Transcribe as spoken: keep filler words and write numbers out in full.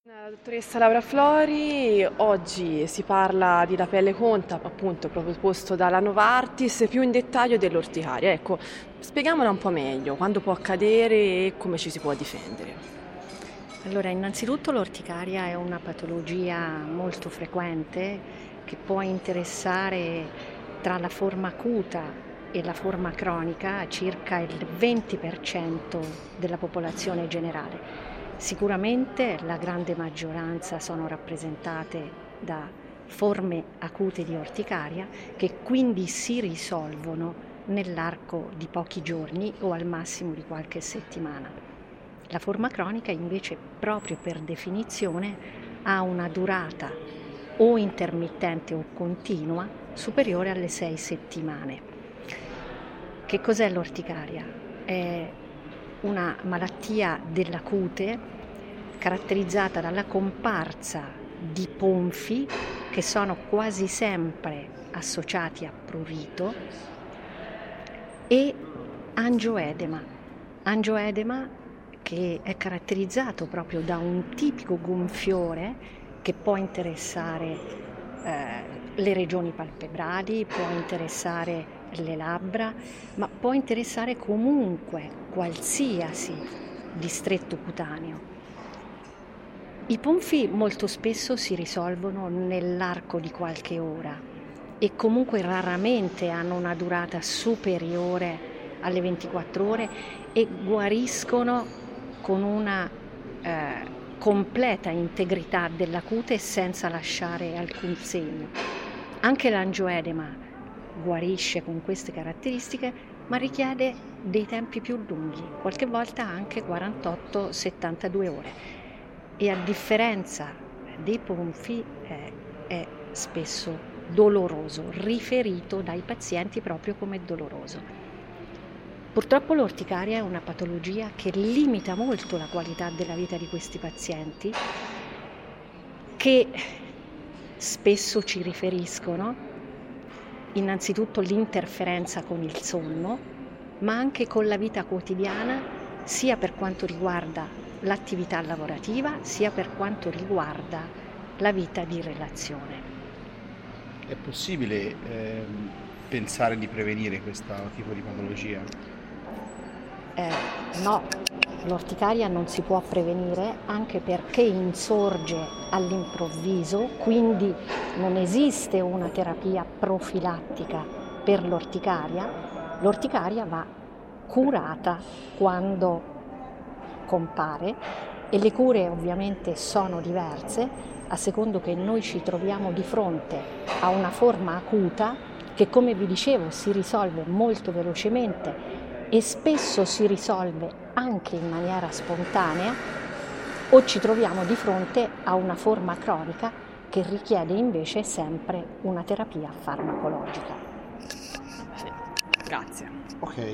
La dottoressa Laura Flori, oggi si parla di La pelle conta, appunto proposto dalla Novartis, più in dettaglio dell'orticaria. Ecco, spieghamola un po' meglio, quando può accadere e come ci si può difendere. Allora, innanzitutto l'orticaria è una patologia molto frequente che può interessare tra la forma acuta e la forma cronica circa il venti per cento della popolazione generale. Sicuramente la grande maggioranza sono rappresentate da forme acute di orticaria che quindi si risolvono nell'arco di pochi giorni o al massimo di qualche settimana. La forma cronica invece, proprio per definizione, ha una durata o intermittente o continua superiore alle sei settimane. Che cos'è l'orticaria? È una malattia della cute caratterizzata dalla comparsa di ponfi che sono quasi sempre associati a prurito e angioedema. Angioedema che è caratterizzato proprio da un tipico gonfiore che può interessare eh, le regioni palpebrali, può interessare le labbra, ma può interessare comunque qualsiasi distretto cutaneo. I ponfi molto spesso si risolvono nell'arco di qualche ora e comunque raramente hanno una durata superiore alle ventiquattro ore e guariscono con una eh, completa integrità della cute senza lasciare alcun segno. Anche l'angioedema guarisce con queste caratteristiche, ma richiede dei tempi più lunghi, qualche volta anche quarantotto settantadue ore. E a differenza dei ponfi eh, è spesso doloroso, riferito dai pazienti proprio come doloroso. Purtroppo l'orticaria è una patologia che limita molto la qualità della vita di questi pazienti, che spesso ci riferiscono innanzitutto l'interferenza con il sonno, ma anche con la vita quotidiana, sia per quanto riguarda l'attività lavorativa, sia per quanto riguarda la vita di relazione. È possibile ehm, pensare di prevenire questo tipo di patologia? Eh, no, l'orticaria non si può prevenire anche perché insorge all'improvviso, quindi non esiste una terapia profilattica per l'orticaria. L'orticaria va curata quando compare e le cure ovviamente sono diverse a secondo che noi ci troviamo di fronte a una forma acuta che, come vi dicevo, si risolve molto velocemente e spesso si risolve anche in maniera spontanea, o ci troviamo di fronte a una forma cronica che richiede invece sempre una terapia farmacologica. Sì, grazie. Ok.